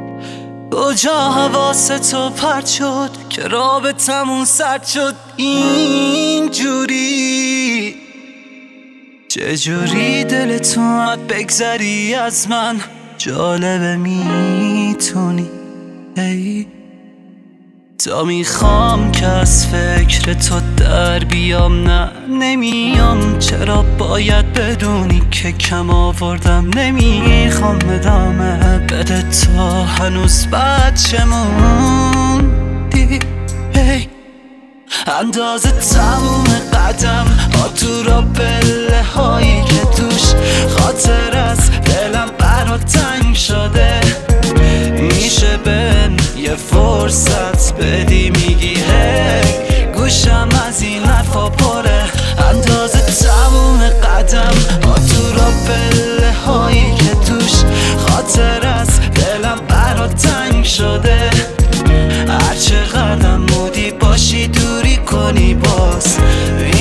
کجا حواس تو پرد شد که رابطمون سرد شد اینجوری؟ چجوری دلت اومد بگذری از من؟ جالبه میتونی تا میخوام که از فکر تو در بیام، نه نمیام. چرا باید بدونی که کم آوردم؟ نمیخوام ادامه بده تا هنوز بچه موندی. اندازه تموم قدم ها تو را پله هایی که توش خاطر از دلم برات تنگ شده. میشه بهم یه فرصت بدی؟ میگی هی گوشم از این حرفا پره. اندازه تموم قدم ها تو را پله هایی که توش خاطر از دلم برات تنگ شده. هرچه قدم مودی باشی دوری کنی باز